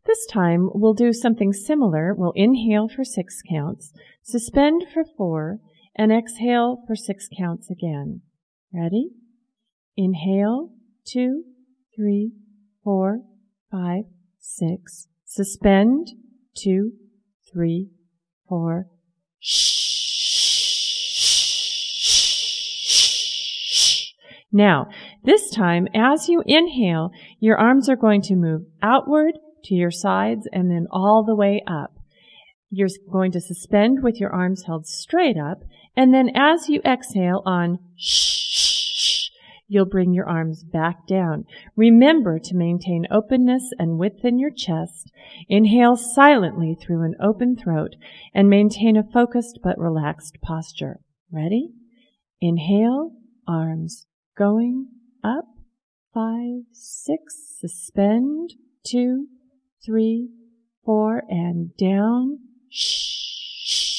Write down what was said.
This time, we'll do something similar. We'll inhale for 6 counts, suspend for 4, and exhale for 6 counts again. Ready? Inhale, 2, 3, 4, 5, 6. Suspend, 2, 3, 4. Now, this time, as you inhale, your arms are going to move outward to your sides and then all the way up. You're going to suspend with your arms held straight up, and then as you exhale on you'll bring your arms back down. Remember to maintain openness and width in your chest. Inhale silently through an open throat and maintain a focused but relaxed posture. Ready? Inhale, arms going up, 5, 6, suspend, 2, 3, 4, and down.